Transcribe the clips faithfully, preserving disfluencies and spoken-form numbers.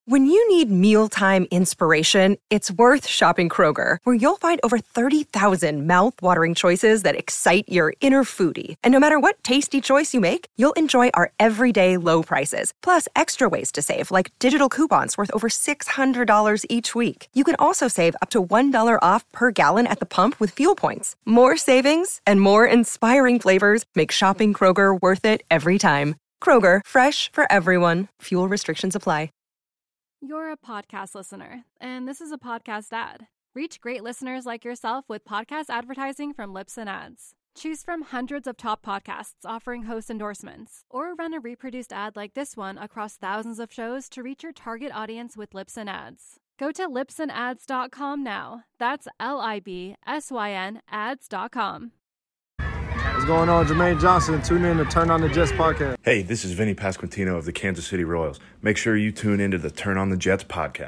When you need mealtime inspiration, it's worth shopping Kroger, where you'll find over thirty thousand mouth-watering choices that excite your inner foodie. And no matter what tasty choice you make, you'll enjoy our everyday low prices, plus extra ways to save, like digital coupons worth over six hundred dollars each week. You can also save up to one dollar off per gallon at the pump with fuel points. More savings and more inspiring flavors make shopping Kroger worth it every time. Kroger, fresh for everyone. Fuel restrictions apply. You're a podcast listener, and this is a podcast ad. Reach great listeners like yourself with podcast advertising from Libsyn Ads. Choose from hundreds of top podcasts offering host endorsements, or run a reproduced ad like this one across thousands of shows to reach your target audience with Libsyn Ads. Go to libsyn ads dot com now. That's L I B S Y N ads dot com. What's going on? Jermaine Johnson. Tune in to Turn on the Jets podcast. Hey, this is Vinny Pasquantino of the Kansas City Royals. Make sure you tune into the Turn on the Jets podcast.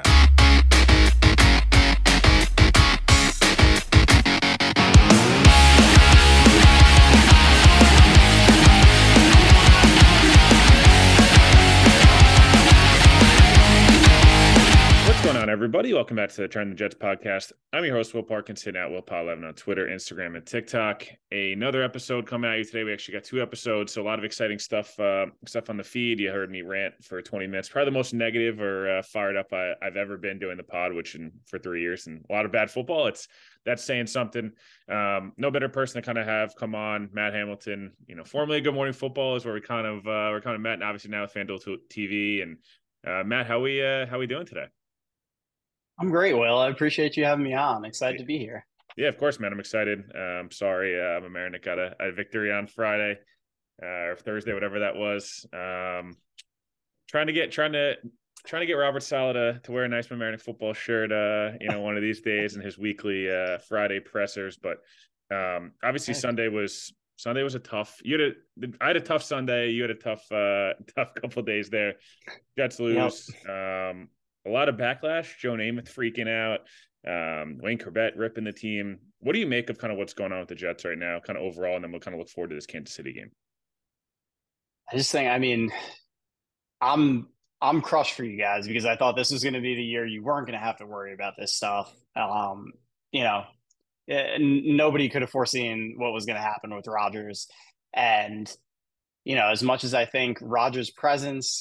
What's going on, everybody? Welcome back to the Turn on the Jets podcast. I'm your host, Will Parkinson, at Will Paul eleven on Twitter, Instagram, and TikTok. Another episode coming at you today. We actually got two episodes, so a lot of exciting stuff uh, stuff on the feed. You heard me rant for twenty minutes. Probably the most negative or uh, fired up I, I've ever been doing the pod, which in, for three years, and a lot of bad football. It's That's saying something. Um, no better person to kind of have come on. Matt Hamilton, you know, formerly Good Morning Football is where we kind of uh, we're kind of met, and obviously now with FanDuel T V. And uh, Matt, how we uh, how we doing today? I'm great, Will. I appreciate you having me on. Excited to be here. Yeah, of course, man. I'm excited. I'm um, sorry. Uh, I'm American got a, a victory on Friday uh, or Thursday, whatever that was. Um, trying to get trying to trying to get Robert Saleh to, to wear a nice American football shirt, uh, you know, one of these days in his weekly uh, Friday pressers. But um, obviously, Thanks. Sunday was Sunday was a tough. You had a I had a tough Sunday. You had a tough uh, tough couple of days there. Jets lose. Yep. Um, A lot of backlash, Joe Namath freaking out, um, Wayne Corbett ripping the team. What do you make of kind of what's going on with the Jets right now, kind of overall, and then we'll kind of look forward to this Kansas City game? I just think, I mean, I'm I'm crushed for you guys because I thought this was going to be the year you weren't going to have to worry about this stuff. Um, you know, nobody could have foreseen what was going to happen with Rodgers. And, you know, as much as I think Rodgers' presence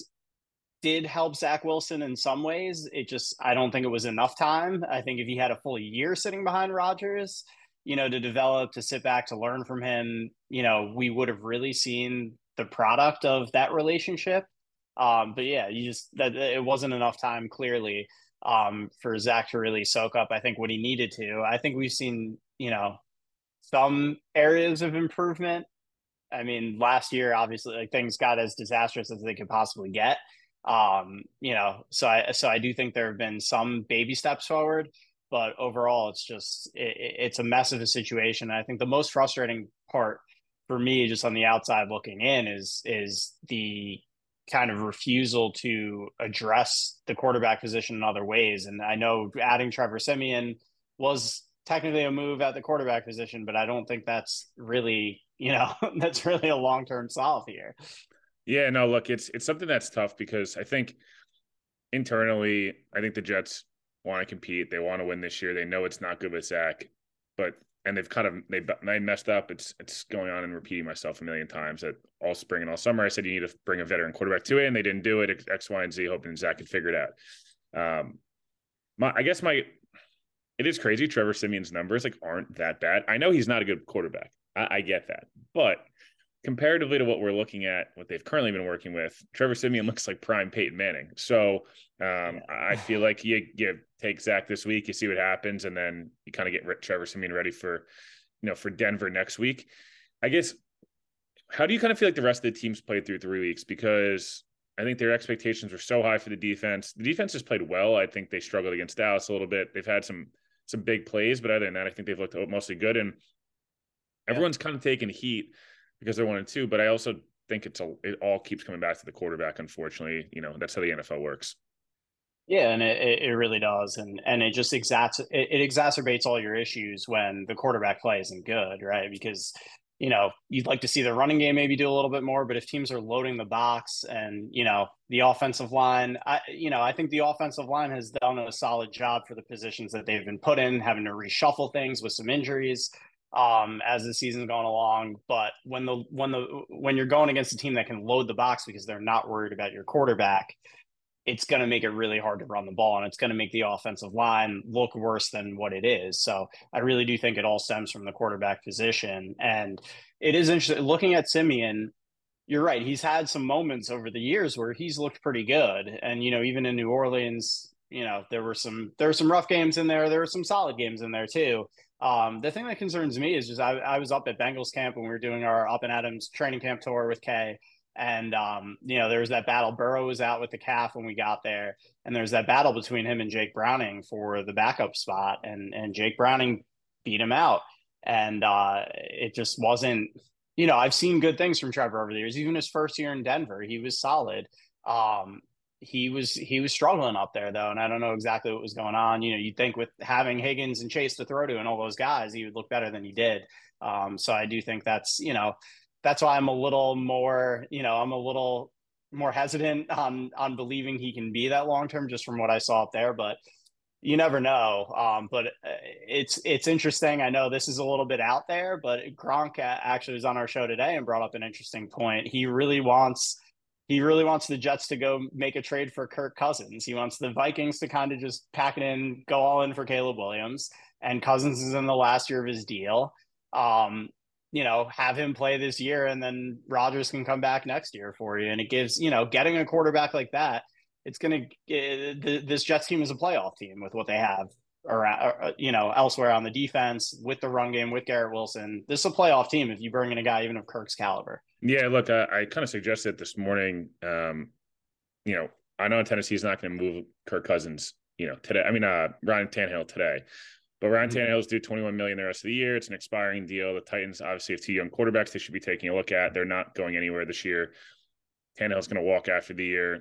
did help Zach Wilson in some ways, it just, I don't think it was enough time. I think if he had a full year sitting behind Rodgers, you know, to develop, to sit back, to learn from him, you know, we would have really seen the product of that relationship. Um, but yeah, you just, that it wasn't enough time clearly um, for Zach to really soak up, I think, what he needed to. I think we've seen, you know, some areas of improvement. I mean, last year, obviously, like things got as disastrous as they could possibly get. Um, you know, so I, so I do think there have been some baby steps forward, but overall it's just, it, it's a mess of a situation. And I think the most frustrating part for me, just on the outside looking in, is, is the kind of refusal to address the quarterback position in other ways. And I know adding Trevor Siemian was technically a move at the quarterback position, but I don't think that's really, you know, that's really a long-term solve here. Yeah, no, look, it's it's something that's tough because I think internally, I think the Jets want to compete. They want to win this year. They know it's not good with Zach, but and they've kind of they they messed up. It's it's going on and repeating myself a million times that all spring and all summer I said you need to bring a veteran quarterback to it, and they didn't do it. X, Y, and Z, hoping Zach could figure it out. Um, my I guess my it is crazy. Trevor Siemian's numbers like aren't that bad. I know he's not a good quarterback. I, I get that, but comparatively to what we're looking at, what they've currently been working with, Trevor Siemian looks like prime Peyton Manning. So um, yeah. I feel like you, you take Zach this week, you see what happens, and then you kind of get Trevor Siemian ready for, you know, for Denver next week. I guess, how do you kind of feel like the rest of the teams played through three weeks? Because I think their expectations were so high for the defense. The defense has played well. I think they struggled against Dallas a little bit. They've had some some big plays, but other than that, I think they've looked mostly good. And everyone's yeah. kind of taken heat because they're one and two, but I also think it's a, it all keeps coming back to the quarterback. Unfortunately, you know, that's how the N F L works. Yeah, and it, it really does, and and it just exact it, it exacerbates all your issues when the quarterback play isn't good, right? Because you know, you'd like to see the running game maybe do a little bit more, but if teams are loading the box and, you know, the offensive line, I, you know, I think the offensive line has done a solid job for the positions that they've been put in, having to reshuffle things with some injuries um, as the season's going along. But when the, when the, when you're going against a team that can load the box because they're not worried about your quarterback, it's going to make it really hard to run the ball, and it's going to make the offensive line look worse than what it is. So I really do think it all stems from the quarterback position. And it is interesting looking at Siemian. You're right. He's had some moments over the years where he's looked pretty good. And, you know, even in New Orleans, you know, there were some, there were some rough games in there. There were some solid games in there too. Um, the thing that concerns me is just, I, I was up at Bengals camp when we were doing our Up and Adams training camp tour with Kay. And, um, you know, there was that battle. Burrow was out with the calf when we got there. And there's that battle between him and Jake Browning for the backup spot. And, and Jake Browning beat him out. And uh, it just wasn't, you know, I've seen good things from Trevor over the years. Even his first year in Denver, he was solid. Um, he was he was struggling up there, though. And I don't know exactly what was going on. You know, you'd think with having Higgins and Chase to throw to and all those guys, he would look better than he did. Um, so I do think that's, you know, that's why I'm a little more, you know, I'm a little more hesitant on on believing he can be that long term just from what I saw up there. But you never know. Um, but it's it's interesting. I know this is a little bit out there, but Gronk actually was on our show today and brought up an interesting point. He really wants he really wants the Jets to go make a trade for Kirk Cousins. He wants the Vikings to kind of just pack it in, go all in for Caleb Williams. And Cousins is in the last year of his deal. Um, you know, have him play this year and then Rodgers can come back next year for you. And it gives, you know, getting a quarterback like that, it's going to, this Jets team is a playoff team with what they have around, you know, elsewhere on the defense with the run game with Garrett Wilson. This is a playoff team if you bring in a guy, even of Kirk's caliber. Yeah, look, I, I kind of suggested this morning, um, you know, I know Tennessee's not going to move Kirk Cousins, you know, today. I mean, uh, Ryan Tannehill today. But Ryan Tannehill's due twenty-one million dollars the rest of the year. It's an expiring deal. The Titans obviously have two young quarterbacks they should be taking a look at. They're not going anywhere this year. Tannehill's going to walk after the year.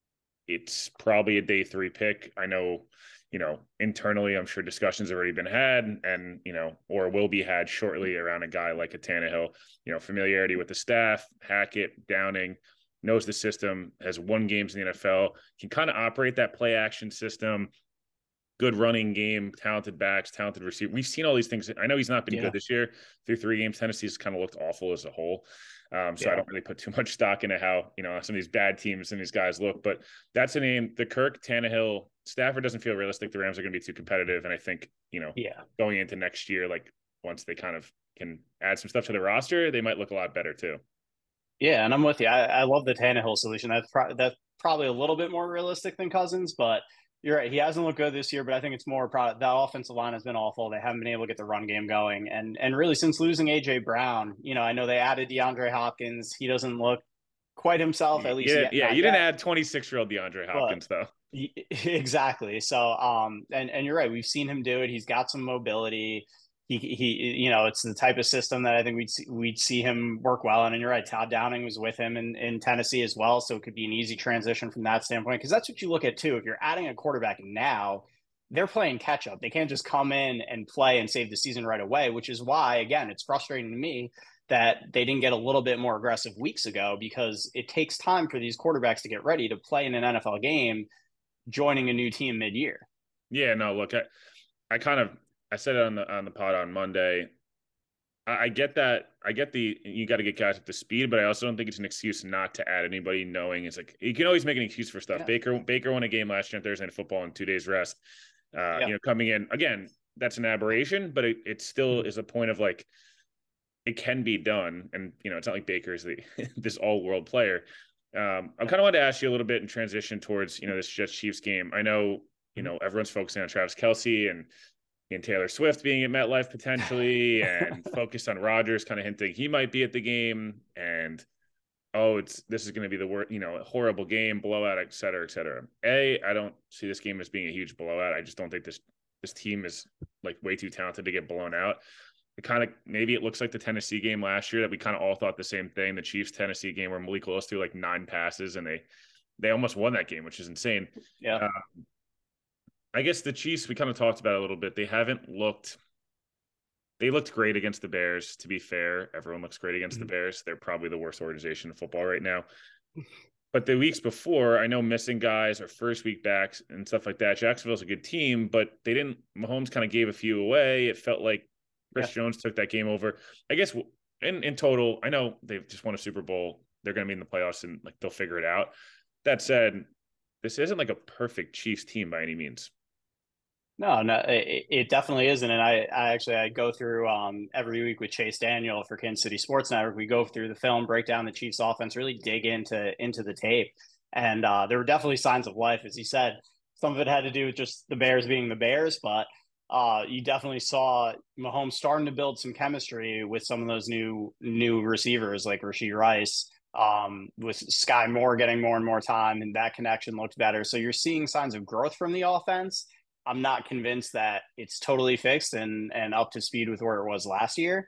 It's probably a day three pick. I know, you know, internally, I'm sure discussions have already been had and, you know, or will be had shortly around a guy like a Tannehill, you know, familiarity with the staff, Hackett, Downing, knows the system, has won games in the N F L, can kind of operate that play action system. Good running game, talented backs, talented receiver. We've seen all these things. I know he's not been yeah. good this year. Through three games, Tennessee's kind of looked awful as a whole. Um, so yeah. I don't really put too much stock into how, you know, some of these bad teams and these guys look. But that's a name. The Kirk, Tannehill, Stafford doesn't feel realistic. The Rams are going to be too competitive. And I think, you know, yeah. going into next year, like once they kind of can add some stuff to the roster, they might look a lot better too. Yeah, and I'm with you. I, I love the Tannehill solution. That's, pro- that's probably a little bit more realistic than Cousins, but you're right. He hasn't looked good this year, but I think it's more product. The offensive line has been awful. They haven't been able to get the run game going. And and really since losing A J Brown, you know, I know they added DeAndre Hopkins. He doesn't look quite himself, at least. Yeah, yet, yeah. You yet. didn't add twenty-six-year-old DeAndre Hopkins, but, though. Exactly. So, um, and, and you're right. We've seen him do it. He's got some mobility. He, he, you know, it's the type of system that I think we'd see, we'd see him work well in. And you're right. Todd Downing was with him in, in Tennessee as well. So it could be an easy transition from that standpoint. Cause that's what you look at too. If you're adding a quarterback now, they're playing catch up. They can't just come in and play and save the season right away, which is why, again, it's frustrating to me that they didn't get a little bit more aggressive weeks ago, because it takes time for these quarterbacks to get ready to play in an N F L game, joining a new team mid-year. Yeah, no, look, I, I kind of, I said it on the on the pod on Monday. I, I get that. I get the you got to get guys up to speed, but I also don't think it's an excuse not to add anybody. Knowing it's like you can always make an excuse for stuff. Yeah. Baker Baker won a game last year on Thursday Night Football in two days rest. Uh, yeah. You know, coming in again, that's an aberration, but it, it still mm-hmm. is a point of like it can be done. And you know, it's not like Baker is the this all world player. Um, I kind of wanted to ask you a little bit in transition towards you know this Jets Chiefs game. I know you know everyone's focusing on Travis Kelce and. And Taylor Swift being at MetLife potentially, and focused on Rodgers, kind of hinting he might be at the game. And oh, it's this is going to be the worst, you know, horrible game, blowout, et cetera, et cetera. A, I don't see this game as being a huge blowout. I just don't think this this team is like way too talented to get blown out. It kind of maybe it looks like the Tennessee game last year that we kind of all thought the same thing. The Chiefs Tennessee game where Malik Willis threw like nine passes and they they almost won that game, which is insane. Yeah. Uh, I guess the Chiefs, we kind of talked about it a little bit. They haven't looked they looked great against the Bears. To be fair, everyone looks great against mm-hmm. the Bears. They're probably the worst organization in football right now. But the weeks before, I know missing guys or first week backs and stuff like that. Jacksonville's a good team, but they didn't. Mahomes kind of gave a few away. It felt like Chris yeah. Jones took that game over. I guess in in total, I know they've just won a Super Bowl. They're going to be in the playoffs and like they'll figure it out. That said, this isn't like a perfect Chiefs team by any means. No, no, it, it definitely isn't. And I, I actually, I go through um, every week with Chase Daniel for Kansas City Sports Network. We go through the film, break down the Chiefs offense, really dig into, into the tape. And uh, there were definitely signs of life, as he said. Some of it had to do with just the Bears being the Bears, but uh, you definitely saw Mahomes starting to build some chemistry with some of those new, new receivers like Rashee Rice, um, with Sky Moore getting more and more time, and that connection looked better. So you're seeing signs of growth from the offense. I'm not convinced that it's totally fixed and, and up to speed with where it was last year.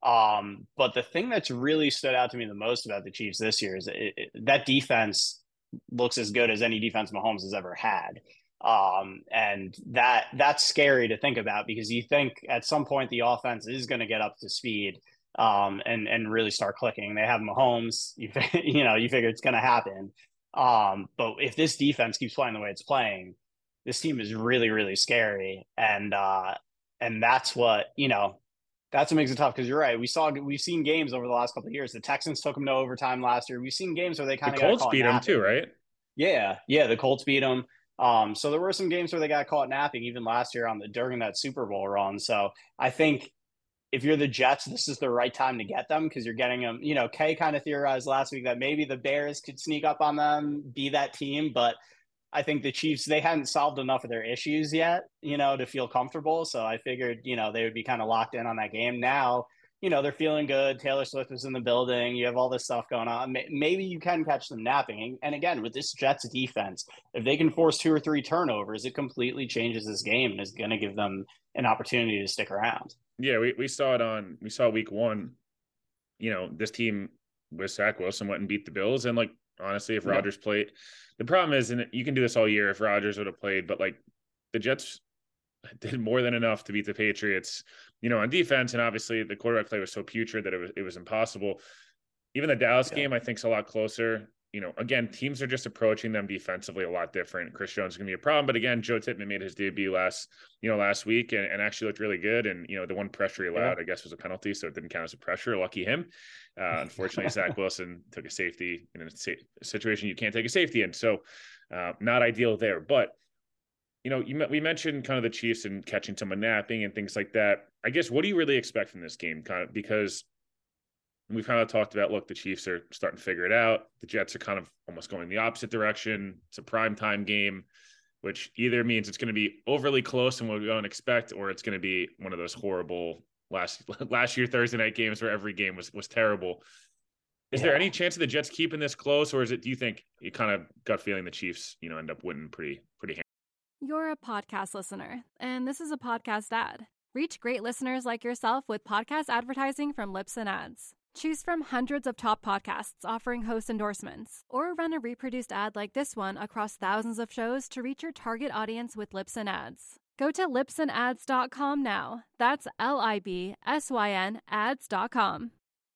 Um, but the thing that's really stood out to me the most about the Chiefs this year is it, it, that defense looks as good as any defense Mahomes has ever had. Um, and that that's scary to think about, because you think at some point the offense is going to get up to speed um, and, and really start clicking. They have Mahomes, you, you know, you figure it's going to happen. Um, but if this defense keeps playing the way it's playing, this team is really, really scary. And, uh, and that's what, you know, that's what makes it tough. Cause you're right. We saw, we've seen games over the last couple of years. The Texans took them to overtime last year. We've seen games where they kind of the Colts beat them too, right? Yeah. Yeah. The Colts beat them. Um, so there were some games where they got caught napping even last year on the, during that Super Bowl run. So I think if you're the Jets, this is the right time to get them, because you're getting them, you know, Kay kind of theorized last week that maybe the Bears could sneak up on them, be that team. But I think the Chiefs, they hadn't solved enough of their issues yet, you know, to feel comfortable. So I figured, you know, they would be kind of locked in on that game. Now, you know, they're feeling good. Taylor Swift is in the building. You have all this stuff going on. Maybe you can catch them napping. And again, with this Jets defense, if they can force two or three turnovers, it completely changes this game and is going to give them an opportunity to stick around. Yeah, we, we saw it on, we saw week one, you know, this team with Zach Wilson went and beat the Bills. And like, honestly, if Rodgers yeah. played, the problem is, and you can do this all year if Rodgers would have played, but like the Jets did more than enough to beat the Patriots, you know, on defense. And obviously the quarterback play was so putrid that it was, it was impossible. Even the Dallas yeah. game, I think, is a lot closer. You know, again, teams are just approaching them defensively a lot different. Chris Jones is going to be a problem, but again, Joe Tippmann made his debut last, you know, last week and, and actually looked really good. And, you know, the one pressure he allowed, yeah. I guess, was a penalty, so it didn't count as a pressure. Lucky him. Uh, unfortunately, Zach Wilson took a safety in a, a situation you can't take a safety in. So uh, not ideal there. But, you know, you, we mentioned kind of the Chiefs and catching someone napping and things like that. I guess, what do you really expect from this game? Kind of because we've kind of talked about, look, the Chiefs are starting to figure it out. The Jets are kind of almost going the opposite direction. It's a primetime game, which either means it's going to be overly close and what we don't expect, or it's going to be one of those horrible last last year Thursday night games where every game was was terrible. Is yeah. there any chance of the Jets keeping this close, or is it, do you think you kind of gut feeling the Chiefs, you know, end up winning pretty, pretty hand- You're a podcast listener, and this is a podcast ad. Reach great listeners like yourself with podcast advertising from Libsyn Ads. Choose from hundreds of top podcasts offering host endorsements, or run a reproduced ad like this one across thousands of shows to reach your target audience with Libsyn Ads. Go to libsyn ads dot com now. That's L I B S Y N ads dot com.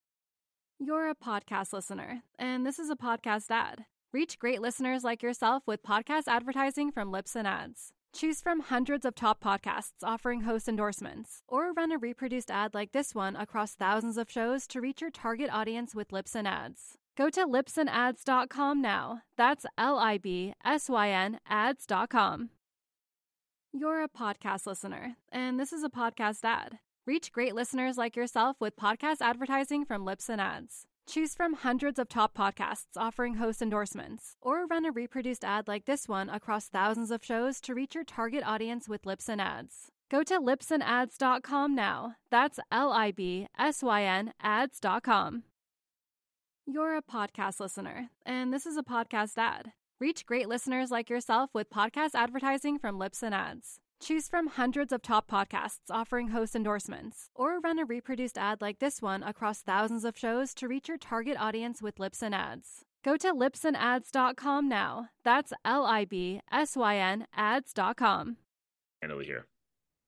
You're a podcast listener, and this is a podcast ad. Reach great listeners like yourself with podcast advertising from Libsyn Ads. Choose from hundreds of top podcasts offering host endorsements, or run a reproduced ad like this one across thousands of shows to reach your target audience with Libsyn Ads. Go to libsyn ads dot com now. That's L I B S Y N ads dot com. You're a podcast listener, and this is a podcast ad. Reach great listeners like yourself with podcast advertising from Libsyn Ads. Choose from hundreds of top podcasts offering host endorsements, or run a reproduced ad like this one across thousands of shows to reach your target audience with Libsyn Ads. Go to libsyn ads dot com now. That's L I B S Y N ads dot com. You're a podcast listener, and this is a podcast ad. Reach great listeners like yourself with podcast advertising from Libsyn Ads. Choose from hundreds of top podcasts offering host endorsements, or run a reproduced ad like this one across thousands of shows to reach your target audience with Libsyn Ads. Go to libsyn ads dot com now. That's L I B S Y N ads dot com. Finally here.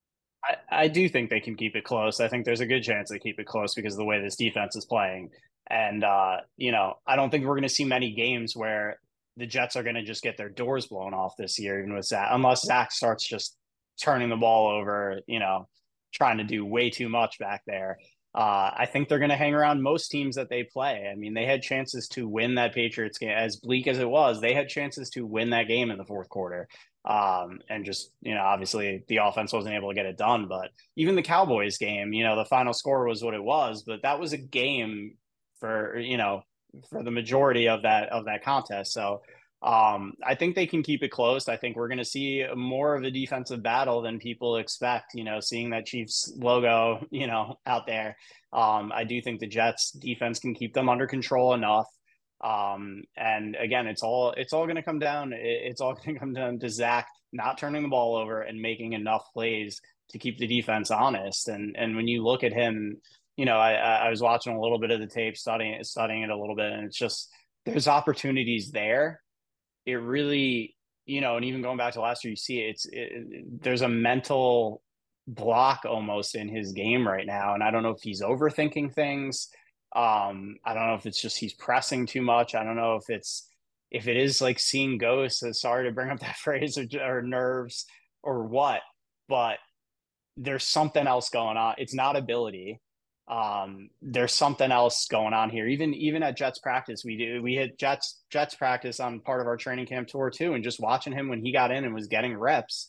I, I do think they can keep it close. I think there's a good chance they keep it close because of the way this defense is playing. And, uh, you know, I don't think we're going to see many games where the Jets are going to just get their doors blown off this year, even with Zach, unless Zach starts just turning the ball over, you know, trying to do way too much back there. Uh, I think they're going to hang around most teams that they play. I mean, they had chances to win that Patriots game. As bleak as it was, they had chances to win that game in the fourth quarter. Um, and just, you know, obviously the offense wasn't able to get it done. But even the Cowboys game, you know, the final score was what it was, but that was a game for, you know, for the majority of that of that contest. So um, I think they can keep it close. I think we're going to see more of a defensive battle than people expect, you know, seeing that Chiefs logo, you know, out there. Um, I do think the Jets defense can keep them under control enough. Um, and again, it's all, it's all going to come down. It's all going to come down to Zach not turning the ball over and making enough plays to keep the defense honest. And, and when you look at him, you know, I, I was watching a little bit of the tape, studying, studying it a little bit, and it's just, there's opportunities there. It really, you know, and even going back to last year, you see it, it's, it, there's a mental block almost in his game right now. And I don't know if he's overthinking things. Um, I don't know if it's just he's pressing too much. I don't know if it's if it is like seeing ghosts. Sorry to bring up that phrase, or, or nerves or what, but there's something else going on. It's not ability. Um, there's something else going on here. Even even at Jets practice, we do we had Jets Jets practice on part of our training camp tour too, and just watching him when he got in and was getting reps.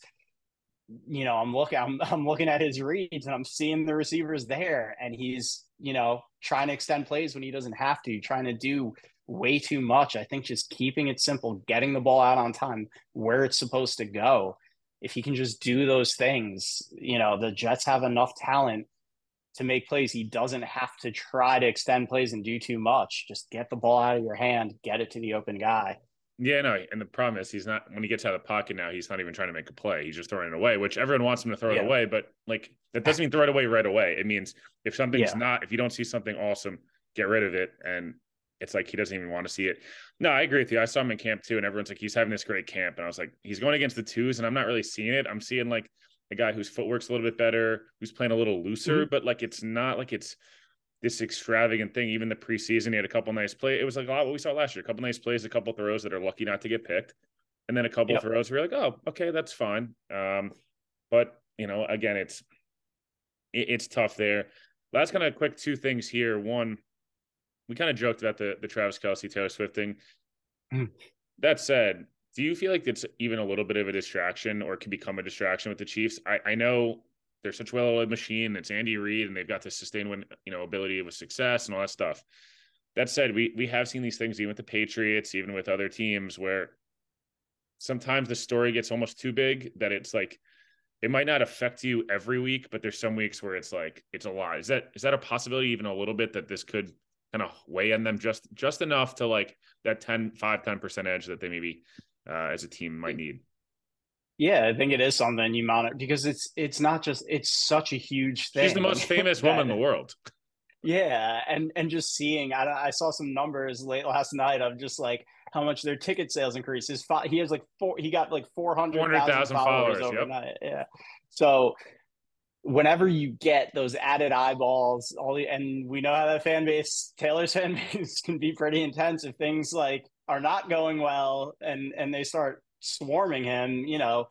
You know, I'm looking, I'm, I'm looking at his reads and I'm seeing the receivers there, and he's, you know, trying to extend plays when he doesn't have to, trying to do way too much. I think just keeping it simple, getting the ball out on time where it's supposed to go. If he can just do those things, you know, the Jets have enough talent to make plays. He doesn't have to try to extend plays and do too much. Just get the ball out of your hand, get it to the open guy. Yeah, no, and the problem is he's not, when he gets out of the pocket now, he's not even trying to make a play. He's just throwing it away, which everyone wants him to throw yeah. it away, but like that doesn't mean throw it away right away. It means if something's yeah. not, if you don't see something awesome, get rid of it. And it's like he doesn't even want to see it. No, I agree with you. I saw him in camp too, and everyone's like, he's having this great camp. And I was like, he's going against the twos, and I'm not really seeing it. I'm seeing like a guy whose footwork's a little bit better, who's playing a little looser, mm-hmm. but like it's not like it's this extravagant thing. Even the preseason, he had a couple nice plays. It was like a lot what we saw last year, a couple nice plays, a couple throws that are lucky not to get picked. And then a couple yep. throws where you're like, oh, okay, that's fine. Um, but you know, again, it's, it, it's tough there. Last kind of quick two things here. One, we kind of joked about the, the Travis Kelce, Taylor Swift thing. Mm. That said, do you feel like it's even a little bit of a distraction or can become a distraction with the Chiefs? I, I know they're such a well-oiled machine. It's Andy Reid, and they've got the sustained win, you know, ability with success and all that stuff. That said, we we have seen these things even with the Patriots, even with other teams, where sometimes the story gets almost too big that it's like it might not affect you every week, but there's some weeks where it's like it's a lot. Is that is that a possibility even a little bit that this could kind of weigh on them just just enough to like that ten, five, ten percent edge that they maybe uh, as a team might need? Yeah, I think it is something you monitor because it's it's not just it's such a huge thing. She's the most famous woman in the world. Yeah, and and just seeing, I I saw some numbers late last night of just like how much their ticket sales increased. His he has like four, he got like four hundred thousand followers, followers overnight. Yep. Yeah, so whenever you get those added eyeballs, all the and we know how that fan base, Taylor's fan base, can be pretty intense if things like are not going well and and they start swarming him, you know,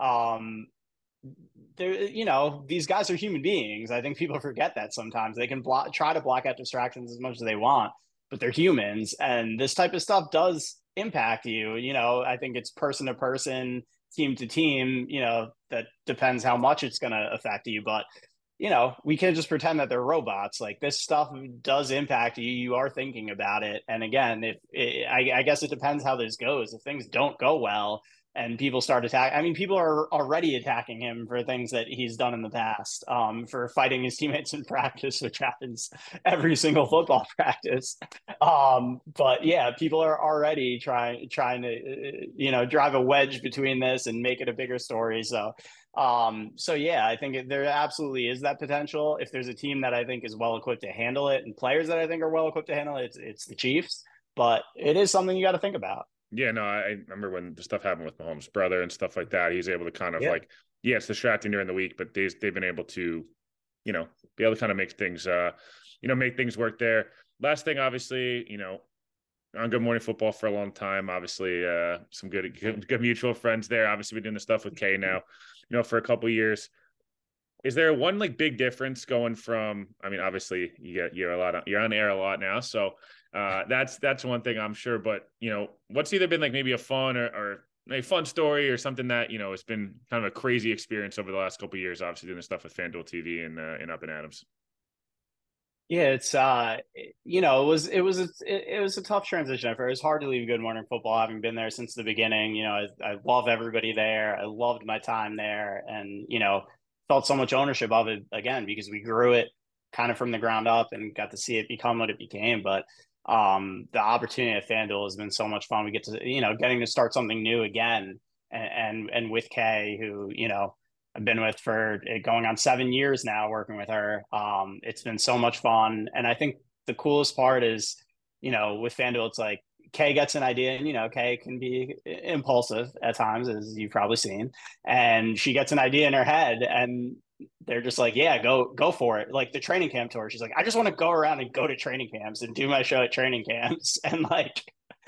um, there, you know, these guys are human beings. I think people forget that sometimes. They can block, try to block out distractions as much as they want, but they're humans, and this type of stuff does impact you. You know, I think it's person to person, team to team. You know, that depends how much it's going to affect you, but you know, we can't just pretend that they're robots. Like this stuff does impact you. You are thinking about it. And again, if it, I, I guess it depends how this goes. If things don't go well and people start attacking, I mean, people are already attacking him for things that he's done in the past, um, for fighting his teammates in practice, which happens every single football practice. Um, but yeah, people are already trying, trying to, you know, drive a wedge between this and make it a bigger story. So, Um, so yeah, I think there absolutely is that potential. If there's a team that I think is well equipped to handle it and players that I think are well equipped to handle it, it's, it's the Chiefs, but it is something you got to think about. Yeah, no, I, I remember when the stuff happened with Mahomes' brother and stuff like that. He's able to kind of Yeah. like, yeah, it's distracting during the week, but they've they've been able to, you know, be able to kind of make things, uh, you know, make things work there. Last thing, obviously, you know, on Good Morning Football for a long time. Obviously, uh, some good, good good mutual friends there. Obviously, we're doing the stuff with Kay now, you know, for a couple of years. Is there one like big difference going from? I mean, obviously, you get you're a lot on, you're on air a lot now, so uh, that's that's one thing I'm sure. But you know, what's either been like maybe a fun or, or a fun story or something that you know has been kind of a crazy experience over the last couple of years. Obviously, doing the stuff with FanDuel T V and uh, and Up and Adams. Yeah, it's uh, you know, it was it was a, it, it was a tough transition. It was hard to leave Good Morning Football, having been there since the beginning. You know, I, I love everybody there. I loved my time there, and you know, felt so much ownership of it again because we grew it kind of from the ground up and got to see it become what it became. But um, the opportunity at FanDuel has been so much fun. We get to you know getting to start something new again, and and, and with Kay, who you know I've been with for going on seven years now, working with her. Um, it's been so much fun. And I think the coolest part is, you know, with FanDuel, it's like Kay gets an idea and, you know, Kay can be impulsive at times, as you've probably seen. And she gets an idea in her head and they're just like, yeah, go, go for it. Like the training camp tour. She's like, I just want to go around and go to training camps and do my show at training camps. And like,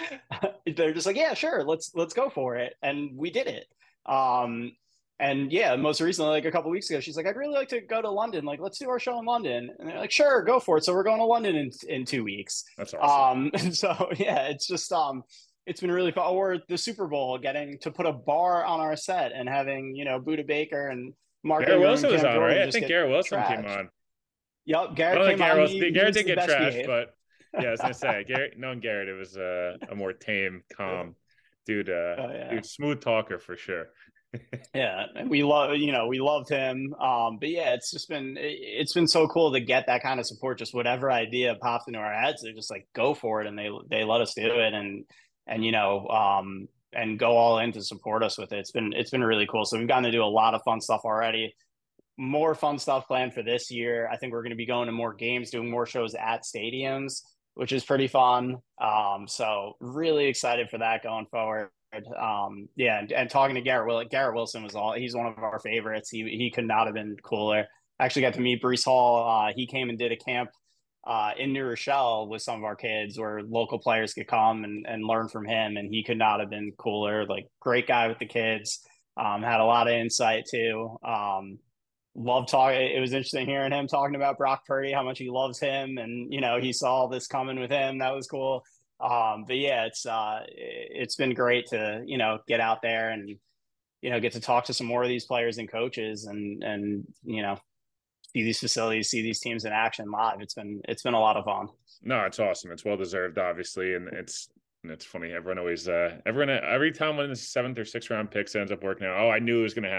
they're just like, yeah, sure. Let's, let's go for it. And we did it. Um, and yeah, most recently, like a couple of weeks ago, she's like, I'd really like to go to London. Like, let's do our show in London. And they're like, sure, go for it. So we're going to London in, in two weeks. That's awesome. Um, and so, yeah, it's just, um, it's been really fun. Or the Super Bowl, getting to put a bar on our set and having, you know, Buda Baker and Mark Garrett Ingram Wilson was on, right? I think Garrett Wilson trashed. came on. Yep, Garrett I don't came think Garrett on. Wilson, He, Garrett he did get trashed, behaved. but yeah, I was gonna say, Garrett, knowing Garrett, it was uh, a more tame, calm dude. Uh, oh, yeah. Dude, smooth talker for sure. Yeah, and we love you know we loved him. Um, but yeah, it's just been it's been so cool to get that kind of support. Just whatever idea pops into our heads, they're just like go for it, and they they let us do it, and and you know um and go all in to support us with it. It's been it's been really cool. So we've gotten to do a lot of fun stuff already. More fun stuff planned for this year. I think we're going to be going to more games, doing more shows at stadiums, which is pretty fun. Um, so really excited for that going forward. Um, yeah, and, and talking to Garrett, Will, Garrett Wilson was all he's one of our favorites. He he could not have been cooler. I actually got to meet Breece Hall. Uh, he came and did a camp uh, in New Rochelle with some of our kids where local players could come and, and learn from him. And he could not have been cooler. Like great guy with the kids. Um, had a lot of insight too. Um, love talking. It was interesting hearing him talking about Brock Purdy, how much he loves him. And, you know, he saw this coming with him. That was cool. Um, but yeah, it's uh, it's been great to you know get out there and you know get to talk to some more of these players and coaches and and you know see these facilities, see these teams in action live. It's been it's been a lot of fun. No, it's awesome. It's well deserved, obviously, and it's it's funny. Everyone always uh, everyone every time when the seventh or sixth round picks ends up working out. Oh, I knew it was going to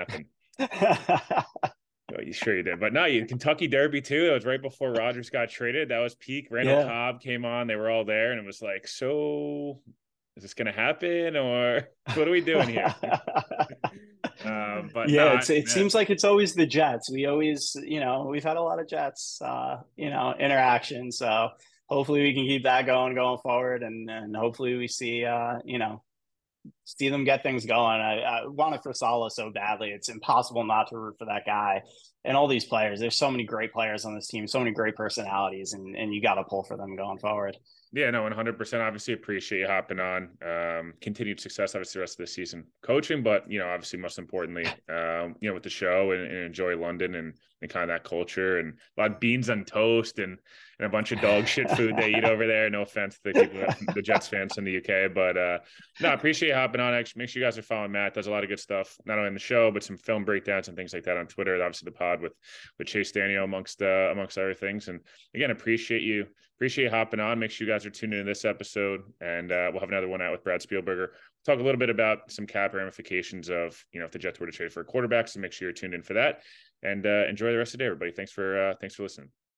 happen. Oh, you sure you did, but no, you Kentucky Derby too. That was right before Rodgers got traded. That was peak. Randall yeah. Cobb came on. They were all there, and it was like, so is this going to happen, or what are we doing here? um, but yeah, no, it's, it man. seems like it's always the Jets. We always, you know, we've had a lot of Jets, uh, you know, interaction. So hopefully we can keep that going going forward, and and hopefully we see, uh, you know. see them get things going. I, I want it for Saleh so badly. It's impossible not to root for that guy and all these players. There's so many great players on this team, so many great personalities, and, and you got to pull for them going forward. Yeah, no, one hundred percent. Obviously appreciate you hopping on. Um, continued success, obviously, the rest of the season coaching, but, you know, obviously most importantly, um, you know, with the show and, and enjoy London and, and kind of that culture and a lot of beans on toast and, and a bunch of dog shit food they eat over there. No offense to the people, the Jets fans in the U K, but uh, no, I appreciate you hopping on. Actually, make sure you guys are following Matt. Does a lot of good stuff, not only in the show, but some film breakdowns and things like that on Twitter. Obviously the pod with, with Chase Daniel amongst, uh, amongst other things. And again, appreciate you, appreciate you hopping on. Make sure you guys are tuned into this episode, and uh, we'll have another one out with Brad Spielberger. We'll talk a little bit about some cap ramifications of, you know, if the Jets were to trade for a quarterback. So make sure you're tuned in for that, and uh, enjoy the rest of the day, everybody. Thanks for, uh, thanks for listening.